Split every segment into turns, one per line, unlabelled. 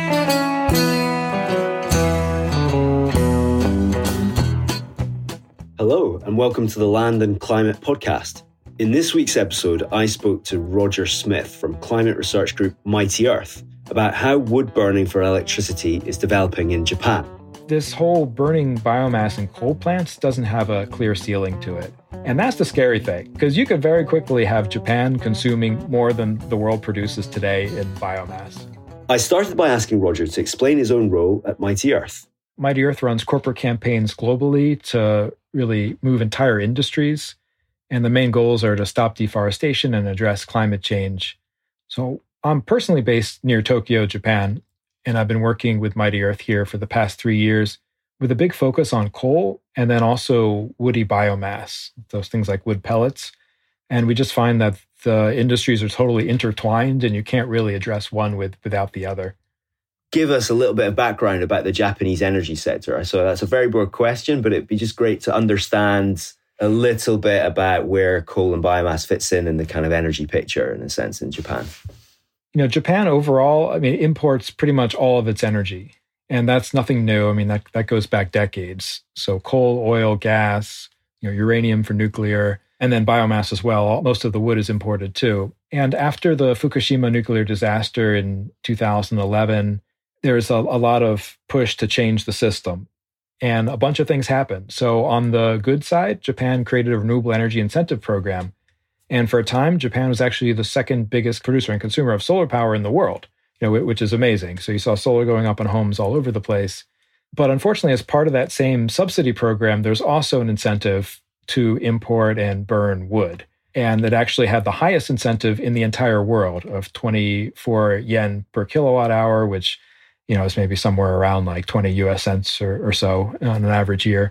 Hello, and welcome to the Land and Climate Podcast. In this week's episode, I spoke to Roger Smith from climate research group Mighty Earth about how wood burning for electricity is developing in Japan.
This whole burning biomass in coal plants doesn't have a clear ceiling to it. And that's the scary thing, because you could very quickly have Japan consuming more than the world produces today in biomass.
I started by asking Roger to explain his own role at Mighty Earth.
Mighty Earth runs corporate campaigns globally to really move entire industries. And the main goals are to stop deforestation and address climate change. So I'm personally based near Tokyo, Japan, and I've been working with Mighty Earth here for the past 3 years with a big focus on coal and then also woody biomass, those things like wood pellets. And we just find that the industries are totally intertwined and you can't really address one without the other.
Give us a little bit of background about the Japanese energy sector. So that's a very broad question, but it'd be just great to understand a little bit about where coal and biomass fits in the kind of energy picture, in a sense, in Japan.
You know, Japan overall, imports pretty much all of its energy. And that's nothing new. That goes back decades. So coal, oil, gas, uranium for nuclear, and then biomass as well. Most of the wood is imported too. And after the Fukushima nuclear disaster in 2011, there's a lot of push to change the system. And a bunch of things happened. So on the good side, Japan created a renewable energy incentive program. And for a time, Japan was actually the second biggest producer and consumer of solar power in the world, which is amazing. So you saw solar going up on homes all over the place. But unfortunately, as part of that same subsidy program, there's also an incentive to import and burn wood. And it actually had the highest incentive in the entire world of 24 yen per kilowatt hour, which is maybe somewhere around like 20 US cents or so on an average year.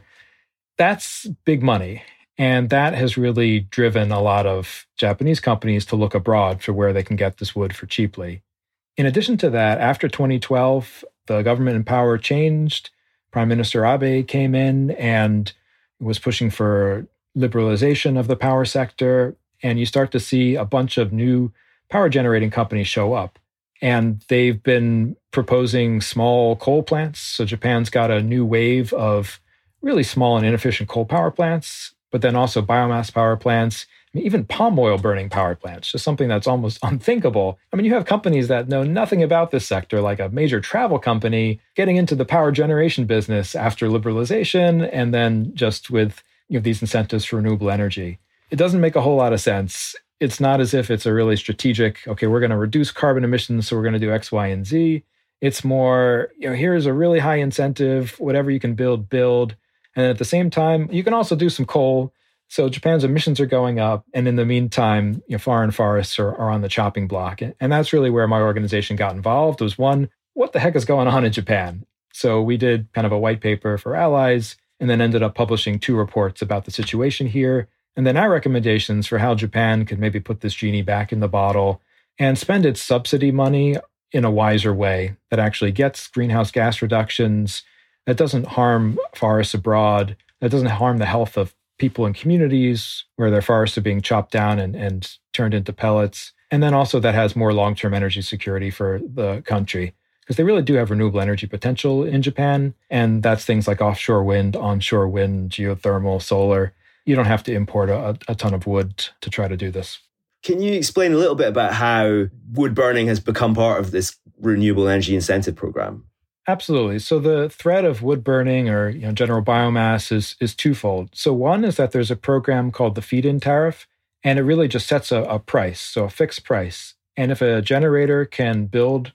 That's big money. And that has really driven a lot of Japanese companies to look abroad for where they can get this wood for cheaply. In addition to that, after 2012, the government in power changed. Prime Minister Abe came in and was pushing for liberalization of the power sector. And you start to see a bunch of new power generating companies show up. And they've been proposing small coal plants. So Japan's got a new wave of really small and inefficient coal power plants, but then also biomass power plants, even palm oil burning power plants, just something that's almost unthinkable. You have companies that know nothing about this sector, like a major travel company getting into the power generation business after liberalization, and then just with these incentives for renewable energy. It doesn't make a whole lot of sense. It's not as if it's a really strategic, okay, we're going to reduce carbon emissions, so we're going to do X, Y, and Z. It's more, here's a really high incentive, whatever you can build. And at the same time, you can also do some coal. So Japan's emissions are going up. And in the meantime, foreign forests are on the chopping block. And that's really where my organization got involved. Was one, what the heck is going on in Japan? So we did kind of a white paper for allies and then ended up publishing 2 reports about the situation here. And then our recommendations for how Japan could maybe put this genie back in the bottle and spend its subsidy money in a wiser way that actually gets greenhouse gas reductions, that doesn't harm forests abroad, that doesn't harm the health of people in communities where their forests are being chopped down and turned into pellets. And then also that has more long-term energy security for the country, because they really do have renewable energy potential in Japan. And that's things like offshore wind, onshore wind, geothermal, solar. You don't have to import a ton of wood to try to do this.
Can you explain a little bit about how wood burning has become part of this renewable energy incentive program?
Absolutely. So the threat of wood burning or general biomass is twofold. So one is that there's a program called the feed-in tariff, and it really just sets a price, so a fixed price. And if a generator can build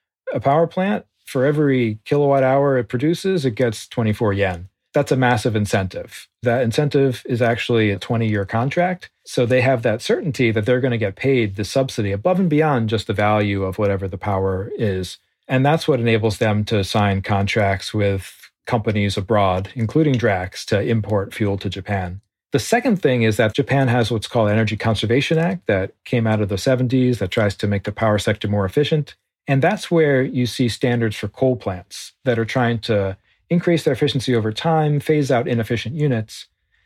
a power plant, for every kilowatt hour it produces, it gets 24 yen. That's a massive incentive. That incentive is actually a 20-year contract. So they have that certainty that they're going to get paid the subsidy above and beyond just the value of whatever the power is. And that's what enables them to sign contracts with companies abroad, including Drax, to import fuel to Japan. The second thing is that Japan has what's called Energy Conservation Act that came out of the 70s that tries to make the power sector more efficient. And that's where you see standards for coal plants that are trying to increase their efficiency over time, phase out inefficient units.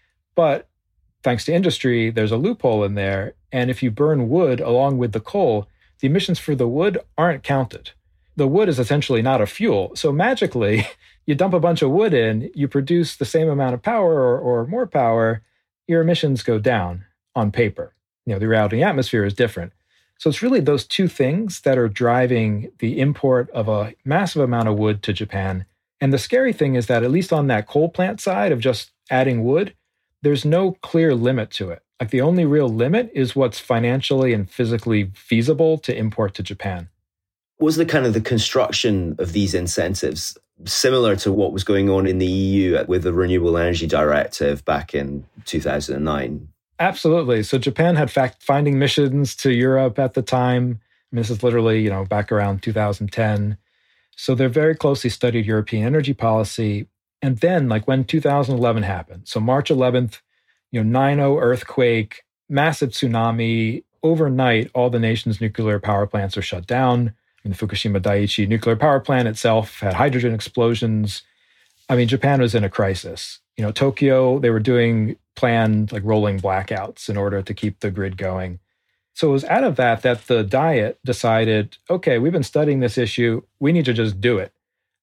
But thanks to industry, there's a loophole in there. And if you burn wood along with the coal, the emissions for the wood aren't counted. the wood is essentially not a fuel. So magically, you dump a bunch of wood in, you produce the same amount of power or more power, your emissions go down on paper. The reality in the atmosphere is different. So it's really those two things that are driving the import of a massive amount of wood to Japan. And the scary thing is that at least on that coal plant side of just adding wood, there's no clear limit to it. Like the only real limit is what's financially and physically feasible to import to Japan.
Was the kind of the construction of these incentives similar to what was going on in the EU with the Renewable Energy Directive back in 2009?
Absolutely. So Japan had fact-finding missions to Europe at the time. This is literally, back around 2010. So they're very closely studied European energy policy. And then, like when 2011 happened, so March 11th, 9/0 earthquake, massive tsunami. Overnight, all the nation's nuclear power plants are shut down. The Fukushima Daiichi nuclear power plant itself had hydrogen explosions. Japan was in a crisis. Tokyo, they were doing planned like rolling blackouts in order to keep the grid going. So it was out of that the Diet decided, okay, we've been studying this issue. We need to just do it.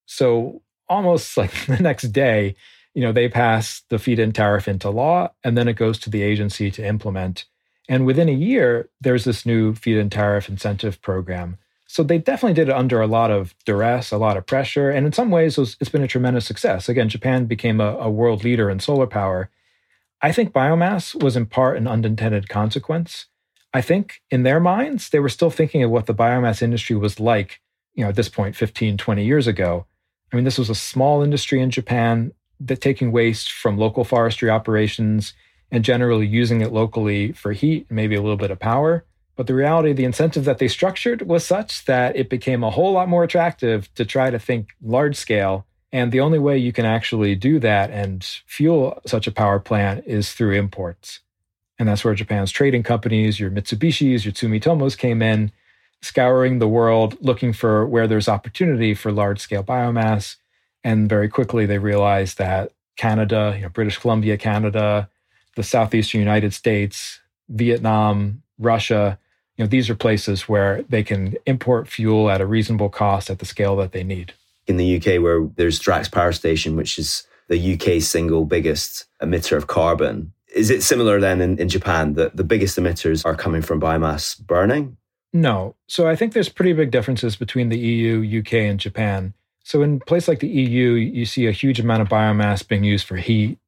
So almost like the next day, they pass the feed-in tariff into law, and then it goes to the agency to implement. And within a year, there's this new feed-in tariff incentive program. So they definitely did it under a lot of duress, a lot of pressure. And in some ways, it's been a tremendous success. Again, Japan became a world leader in solar power. I think biomass was in part an unintended consequence. I think in their minds, they were still thinking of what the biomass industry was like, at this point, 15, 20 years ago. This was a small industry in Japan that taking waste from local forestry operations and generally using it locally for heat and maybe a little bit of power. But the reality, the incentive that they structured was such that it became a whole lot more attractive to try to think large scale. And the only way you can actually do that and fuel such a power plant is through imports. And that's where Japan's trading companies, your Mitsubishis, your Tsumitomos came in, scouring the world, looking for where there's opportunity for large-scale biomass. And very quickly, they realized that Canada, British Columbia, Canada, the southeastern United States, Vietnam, Russia, these are places where they can import fuel at a reasonable cost at the scale that they need.
In the UK, where there's Drax Power Station, which is the UK's single biggest emitter of carbon, is it similar then in Japan that the biggest emitters are coming from biomass burning?
No. So I think there's pretty big differences between the EU, UK, and Japan. So in a place like the EU, you see a huge amount of biomass being used for heat,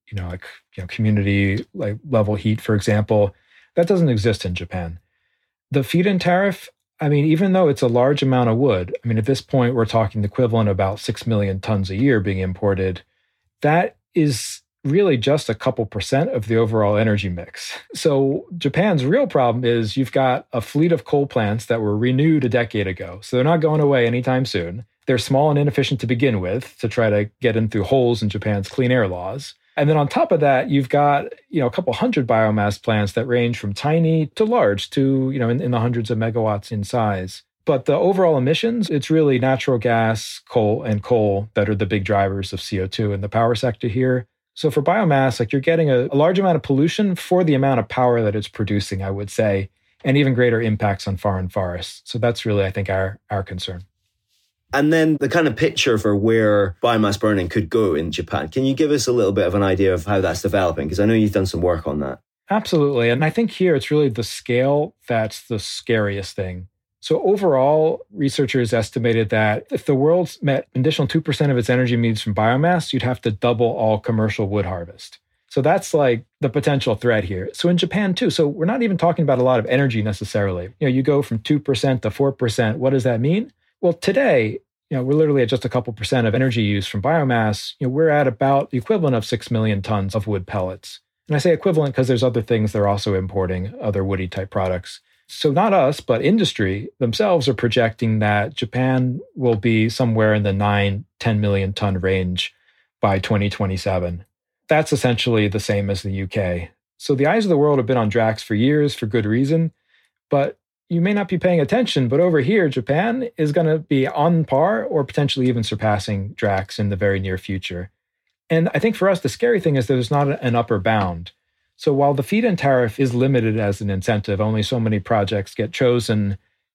community level heat, for example. That doesn't exist in Japan. The feed-in tariff, even though it's a large amount of wood, at this point, we're talking the equivalent of about 6 million tons a year being imported. That is really just a couple percent of the overall energy mix. So Japan's real problem is you've got a fleet of coal plants that were renewed a decade ago. So they're not going away anytime soon. They're small and inefficient to begin with to try to get in through holes in Japan's clean air laws. And then on top of that, you've got, a couple hundred biomass plants that range from tiny to large to, in the hundreds of megawatts in size. But the overall emissions, it's really natural gas, coal that are the big drivers of CO2 in the power sector here. So for biomass, you're getting a large amount of pollution for the amount of power that it's producing, I would say, and even greater impacts on foreign forests. So that's really, I think, our concern.
And then the kind of picture for where biomass burning could go in Japan. Can you give us a little bit of an idea of how that's developing? Because I know you've done some work on that.
Absolutely. And I think here it's really the scale that's the scariest thing. So overall, researchers estimated that if the world met an additional 2% of its energy needs from biomass, you'd have to double all commercial wood harvest. So that's like the potential threat here. So in Japan too, so we're not even talking about a lot of energy necessarily. You go from 2% to 4%. What does that mean? Well, today, we're literally at just a couple percent of energy use from biomass. We're at about the equivalent of 6 million tons of wood pellets. And I say equivalent because there's other things they're also importing, other woody type products. So not us, but industry themselves are projecting that Japan will be somewhere in the 9-10 million ton range by 2027. That's essentially the same as the UK. So the eyes of the world have been on Drax for years for good reason, but you may not be paying attention, but over here, Japan is going to be on par or potentially even surpassing Drax in the very near future. And I think for us, the scary thing is that there's not an upper bound. So while the feed-in tariff is limited as an incentive, only so many projects get chosen,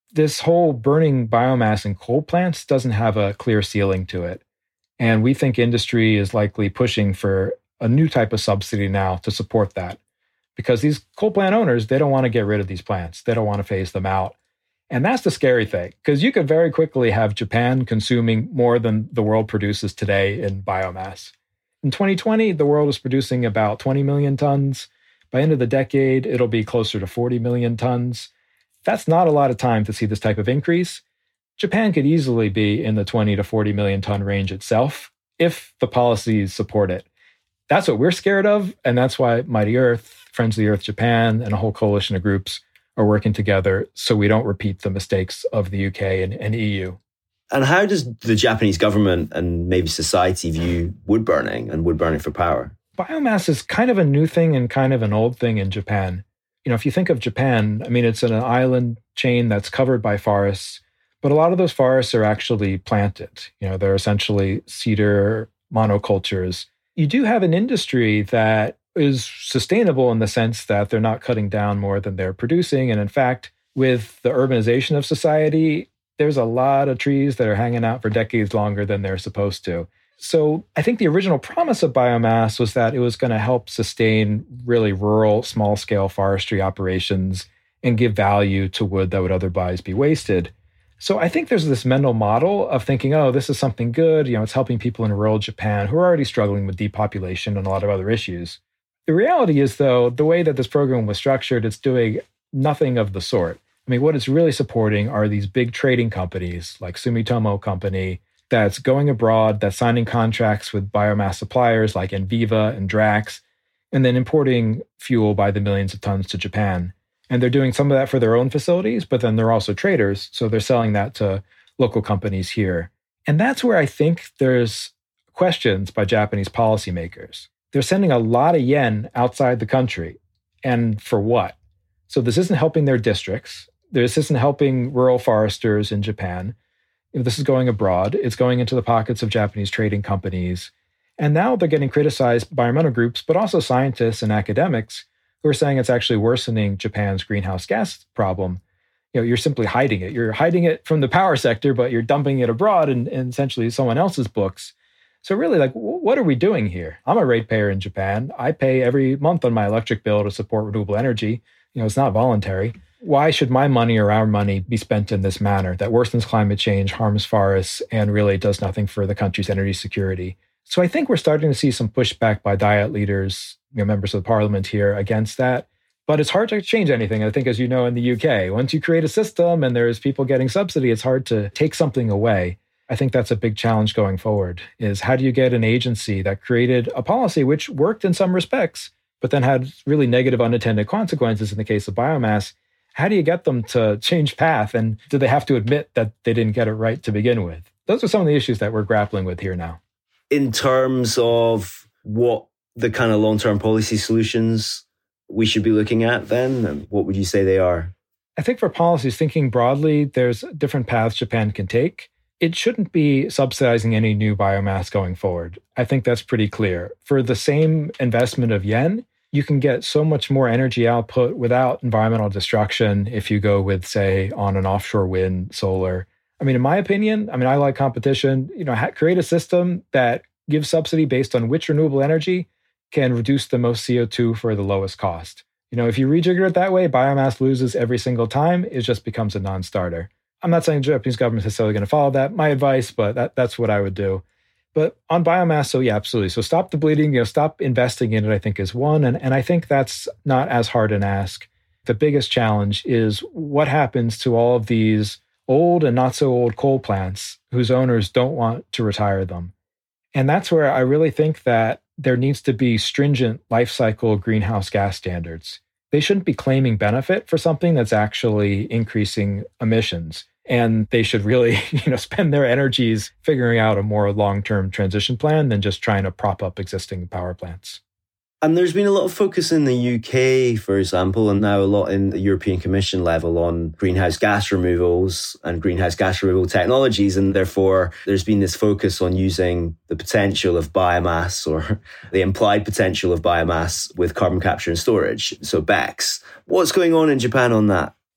This whole burning biomass in coal plants doesn't have a clear ceiling to it. And we think industry is likely pushing for a new type of subsidy now to support that. Because these coal plant owners, they don't want to get rid of these plants. They don't want to phase them out. And that's the scary thing, because you could very quickly have Japan consuming more than the world produces today in biomass. In 2020, the world is producing about 20 million tons. By end of the decade, it'll be closer to 40 million tons. That's not a lot of time to see this type of increase. Japan could easily be in the 20 to 40 million ton range itself if the policies support it. That's what we're scared of, and that's why Mighty Earth, Friends of the Earth Japan, and a whole coalition of groups are working together so we don't repeat the mistakes of the UK and EU.
And how does the Japanese government and maybe society view wood burning and wood burning for power?
Biomass is kind of a new thing and kind of an old thing in Japan. If you think of Japan, it's an island chain that's covered by forests, but a lot of those forests are actually planted. They're essentially cedar monocultures. You do have an industry that is sustainable in the sense that they're not cutting down more than they're producing. And in fact, with the urbanization of society, there's a lot of trees that are hanging out for decades longer than they're supposed to. So I think the original promise of biomass was that it was going to help sustain really rural, small-scale forestry operations and give value to wood that would otherwise be wasted. So I think there's this mental model of thinking, oh, this is something good. It's helping people in rural Japan who are already struggling with depopulation and a lot of other issues. The reality is, though, the way that this program was structured, it's doing nothing of the sort. What it's really supporting are these big trading companies like Sumitomo Company that's going abroad, that's signing contracts with biomass suppliers like Enviva and Drax, and then importing fuel by the millions of tons to Japan. And they're doing some of that for their own facilities, but then they're also traders, so they're selling that to local companies here. And that's where I think there's questions by Japanese policymakers. They're sending a lot of yen outside the country. And for what? So this isn't helping their districts. This isn't helping rural foresters in Japan. This is going abroad. It's going into the pockets of Japanese trading companies. And now they're getting criticized by environmental groups, but also scientists and academics who are saying it's actually worsening Japan's greenhouse gas problem. You're simply hiding it. You're hiding it from the power sector, but you're dumping it abroad in essentially someone else's books. So really, what are we doing here? I'm a ratepayer in Japan. I pay every month on my electric bill to support renewable energy. It's not voluntary. Why should my money or our money be spent in this manner that worsens climate change, harms forests, and really does nothing for the country's energy security? So I think we're starting to see some pushback by Diet leaders, members of the parliament here against that. But it's hard to change anything. I think, as you know, in the UK, once you create a system and there's people getting subsidy, it's hard to take something away. I think that's a big challenge going forward, is how do you get an agency that created a policy which worked in some respects, but then had really negative unintended consequences in the case of biomass? How do you get them to change path? And do they have to admit that they didn't get it right to begin with? Those are some of the issues that we're grappling with here now.
In terms of what the kind of long-term policy solutions we should be looking at then, what would you say they are?
I think for policies, thinking broadly, there's different paths Japan can take. It shouldn't be subsidizing any new biomass going forward. I think that's pretty clear. For the same investment of yen, you can get so much more energy output without environmental destruction if you go with, say, on an offshore wind, solar. In my opinion, I like competition. Create a system that gives subsidy based on which renewable energy can reduce the most CO2 for the lowest cost. If you rejigger it that way, biomass loses every single time. It just becomes a non-starter. I'm not saying the Japanese government is necessarily going to follow that, my advice, but that's what I would do. But on biomass, so yeah, absolutely. So stop the bleeding, stop investing in it, I think is one. And I think that's not as hard an ask. The biggest challenge is what happens to all of these old and not so old coal plants whose owners don't want to retire them. And that's where I really think that there needs to be stringent life cycle greenhouse gas standards. They shouldn't be claiming benefit for something that's actually increasing emissions. And they should really, spend their energies figuring out a more long-term transition plan than just trying to prop up existing power plants.
And there's been a lot of focus in the UK, for example, and now a lot in the European Commission level on greenhouse gas removals and greenhouse gas removal technologies. And therefore, there's been this focus on using the potential of biomass or the implied potential of biomass with carbon capture and storage, so BECCS. What's going on in Japan on that?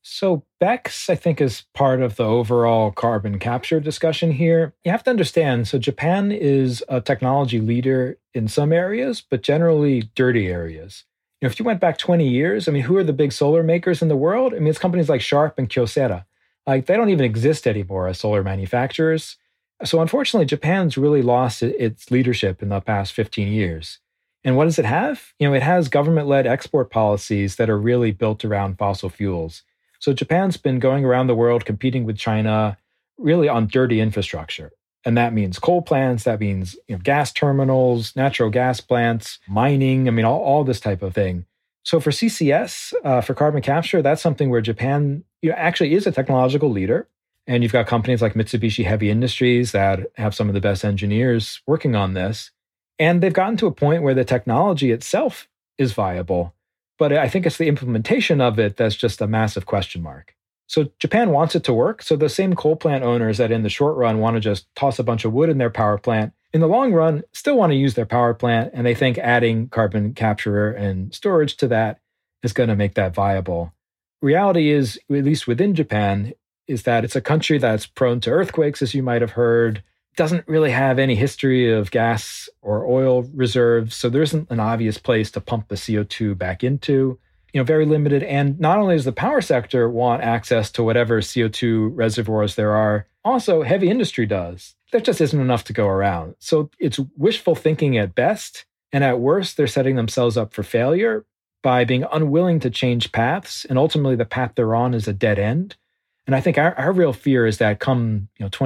So BECCS, I think, is part of the overall carbon capture discussion here. You have to understand, so Japan is a technology leader in some areas, but generally dirty areas. If you went back 20 years, who are the big solar makers in the world? It's companies like Sharp and Kyocera. They don't even exist anymore as solar manufacturers. So unfortunately, Japan's really lost its leadership in the past 15 years. And what does it have? It has government-led export policies that are really built around fossil fuels. So Japan's been going around the world competing with China really on dirty infrastructure. And that means coal plants, that means gas terminals, natural gas plants, mining, all this type of thing. So for CCS, for carbon capture, that's something where Japan actually is a technological leader. And you've got companies like Mitsubishi Heavy Industries that have some of the best engineers working on this. And they've gotten to a point where the technology itself is viable. But I think it's the implementation of it that's just a massive question mark. So Japan wants it to work. So the same coal plant owners that in the short run want to just toss a bunch of wood in their power plant, in the long run, still want to use their power plant. And they think adding carbon capture and storage to that is going to make that viable. Reality is, at least within Japan, is that it's a country that's prone to earthquakes, as you might have heard, doesn't really have any history of gas or oil reserves. So there isn't an obvious place to pump the CO2 back into, very limited. And not only does the power sector want access to whatever CO2 reservoirs there are, also heavy industry does. There just isn't enough to go around. So it's wishful thinking at best. And at worst, they're setting themselves up for failure by being unwilling to change paths. And ultimately, the path they're on is a dead end. And I think our real fear is that come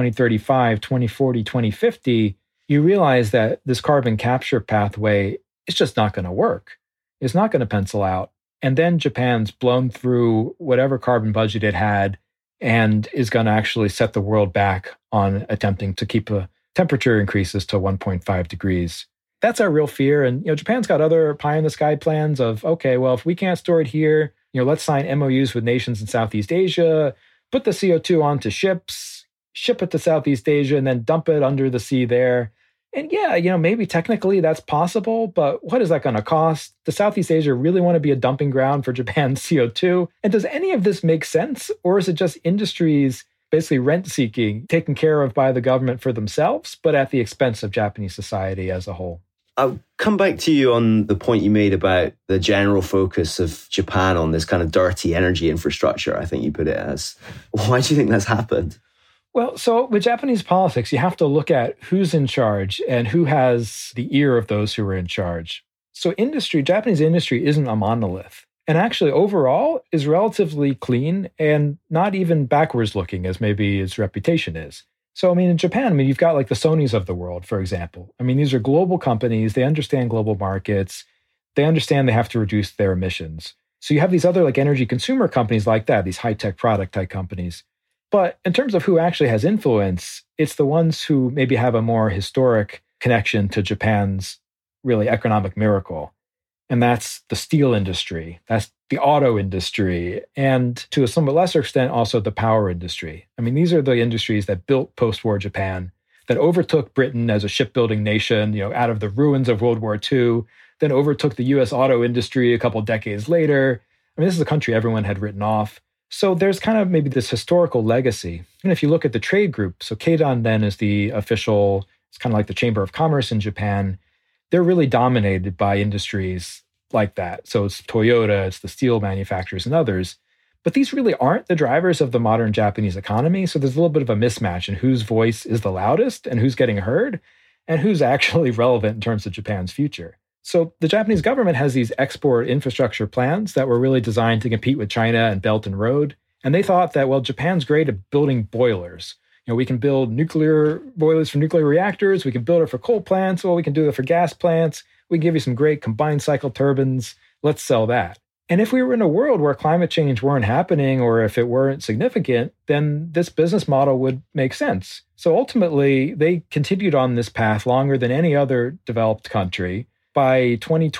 2035, 2040, 2050, you realize that this carbon capture pathway is just not going to work. It's not going to pencil out. And then Japan's blown through whatever carbon budget it had and is going to actually set the world back on attempting to keep the temperature increases to 1.5 degrees. That's our real fear. And Japan's got other pie in the sky plans of, okay, well, if we can't store it here, let's sign MOUs with nations in Southeast Asia, put the CO2 onto ships, ship it to Southeast Asia, and then dump it under the sea there. And yeah, maybe technically that's possible, but what is that going to cost? Does Southeast Asia really want to be a dumping ground for Japan's CO2? And does any of this make sense? Or is it just industries basically rent-seeking, taken care of by the government for themselves, but at the expense of Japanese society as a whole?
I'll come back to you on the point you made about the general focus of Japan on this kind of dirty energy infrastructure, I think you put it as. Why do you think that's happened?
Well, so with Japanese politics, you have to look at who's in charge and who has the ear of those who are in charge. So Japanese industry isn't a monolith. And actually, overall, is relatively clean and not even backwards looking as maybe its reputation is. So, in Japan, you've got like the Sonys of the world, for example. These are global companies. They understand global markets. They understand they have to reduce their emissions. So you have these other like energy consumer companies like that, these high-tech product type companies. But in terms of who actually has influence, it's the ones who maybe have a more historic connection to Japan's really economic miracle. And that's the steel industry, that's the auto industry, and to a somewhat lesser extent, also the power industry. These are the industries that built post-war Japan, that overtook Britain as a shipbuilding nation, out of the ruins of World War II, then overtook the US auto industry a couple decades later. This is a country everyone had written off. So there's kind of maybe this historical legacy. And if you look at the trade group, so Keidan then is the official, it's kind of like the Chamber of Commerce in Japan. They're really dominated by industries like that. So it's Toyota, it's the steel manufacturers and others. But these really aren't the drivers of the modern Japanese economy. So there's a little bit of a mismatch in whose voice is the loudest and who's getting heard and who's actually relevant in terms of Japan's future. So the Japanese government has these export infrastructure plans that were really designed to compete with China and Belt and Road. And they thought that, well, Japan's great at building boilers. We can build nuclear boilers for nuclear reactors. We can build it for coal plants. Well, we can do it for gas plants. We can give you some great combined cycle turbines. Let's sell that. And if we were in a world where climate change weren't happening or if it weren't significant, then this business model would make sense. So ultimately, they continued on this path longer than any other developed country. By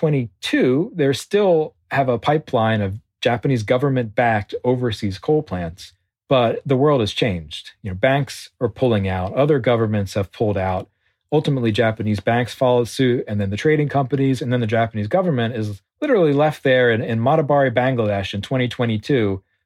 2022, they still have a pipeline of Japanese government-backed overseas coal plants. But the world has changed. Banks are pulling out. Other governments have pulled out. Ultimately, Japanese banks followed suit, and then the trading companies, and then the Japanese government is literally left there in Matabari, Bangladesh in 2022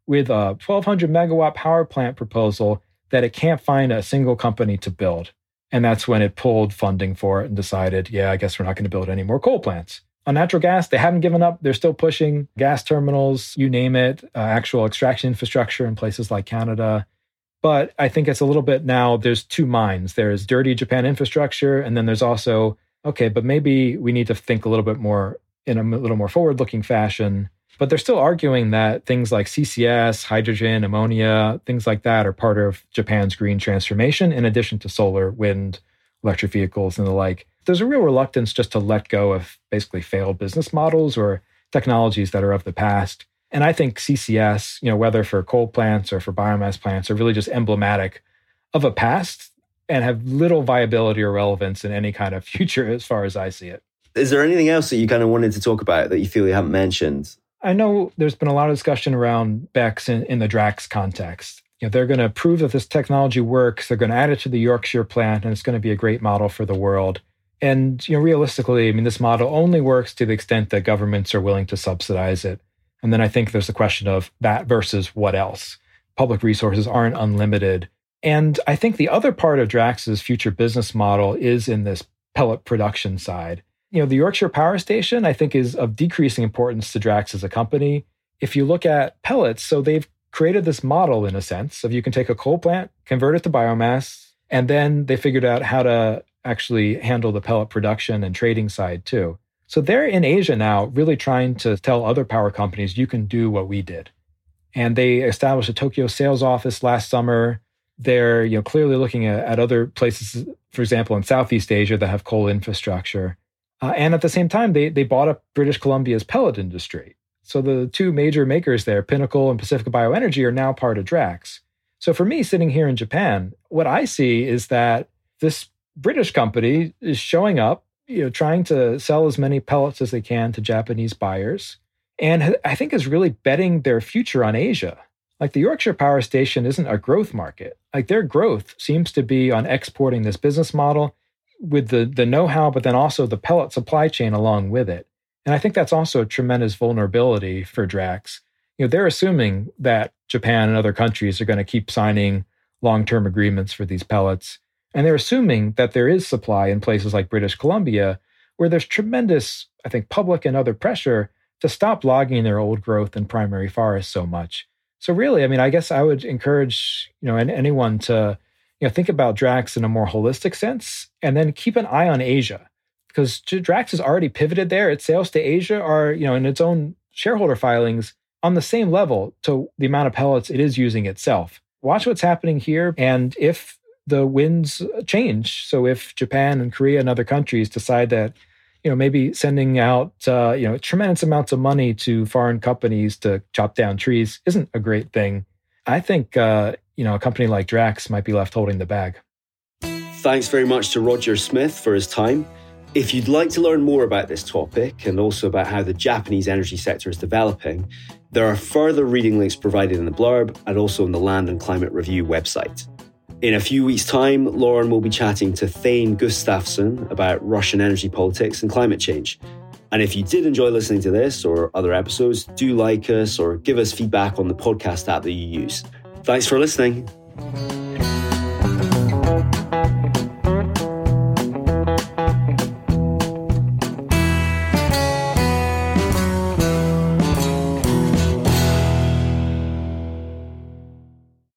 with a 1,200 megawatt power plant proposal that it can't find a single company to build. And that's when it pulled funding for it and decided, I guess we're not going to build any more coal plants. On natural gas, they haven't given up. They're still pushing gas terminals, you name it, actual extraction infrastructure in places like Canada. But I think it's a little bit now, there's two minds. There's dirty Japan infrastructure, and then there's also, okay, but maybe we need to think a little bit more in a little more forward-looking fashion. But they're still arguing that things like CCS, hydrogen, ammonia, things like that are part of Japan's green transformation, in addition to solar, wind, electric vehicles, and the like. There's a real reluctance just to let go of basically failed business models or technologies that are of the past. And I think CCS, whether for coal plants or for biomass plants, are really just emblematic of a past and have little viability or relevance in any kind of future as far as I see it.
Is there anything else that you kind of wanted to talk about that you feel you haven't mentioned?
I know there's been a lot of discussion around BECCS in the Drax context. They're going to prove that this technology works. They're going to add it to the Yorkshire plant, and it's going to be a great model for the world. And realistically, this model only works to the extent that governments are willing to subsidize it. And then I think there's the question of that versus what else. Public resources aren't unlimited. And I think the other part of Drax's future business model is in this pellet production side. The Yorkshire Power Station, I think, is of decreasing importance to Drax as a company. If you look at pellets, so they've created this model, in a sense, of you can take a coal plant, convert it to biomass, and then they figured out how to actually handle the pellet production and trading side too. So they're in Asia now really trying to tell other power companies, you can do what we did. And they established a Tokyo sales office last summer. They're clearly looking at other places, for example, in Southeast Asia that have coal infrastructure. And at the same time, they bought up British Columbia's pellet industry. So the two major makers there, Pinnacle and Pacific Bioenergy, are now part of Drax. So for me, sitting here in Japan, what I see is that this British company is showing up, trying to sell as many pellets as they can to Japanese buyers, and I think is really betting their future on Asia. Like the Yorkshire Power Station isn't a growth market. Like their growth seems to be on exporting this business model with the know-how, but then also the pellet supply chain along with it. And I think that's also a tremendous vulnerability for Drax. They're assuming that Japan and other countries are going to keep signing long-term agreements for these pellets. And they're assuming that there is supply in places like British Columbia, where there's tremendous, I think, public and other pressure to stop logging their old growth and primary forests so much. So really, I guess I would encourage, anyone to, think about Drax in a more holistic sense, and then keep an eye on Asia, because Drax has already pivoted there. Its sales to Asia are, in its own shareholder filings on the same level to the amount of pellets it is using itself. Watch what's happening here, and if the winds change. So if Japan and Korea and other countries decide that, maybe sending out, tremendous amounts of money to foreign companies to chop down trees isn't a great thing, I think, a company like Drax might be left holding the bag.
Thanks very much to Roger Smith for his time. If you'd like to learn more about this topic and also about how the Japanese energy sector is developing, there are further reading links provided in the blurb and also in the Land and Climate Review website. In a few weeks' time, Lauren will be chatting to Thane Gustafsson about Russian energy politics and climate change. And if you did enjoy listening to this or other episodes, do like us or give us feedback on the podcast app that you use. Thanks for listening.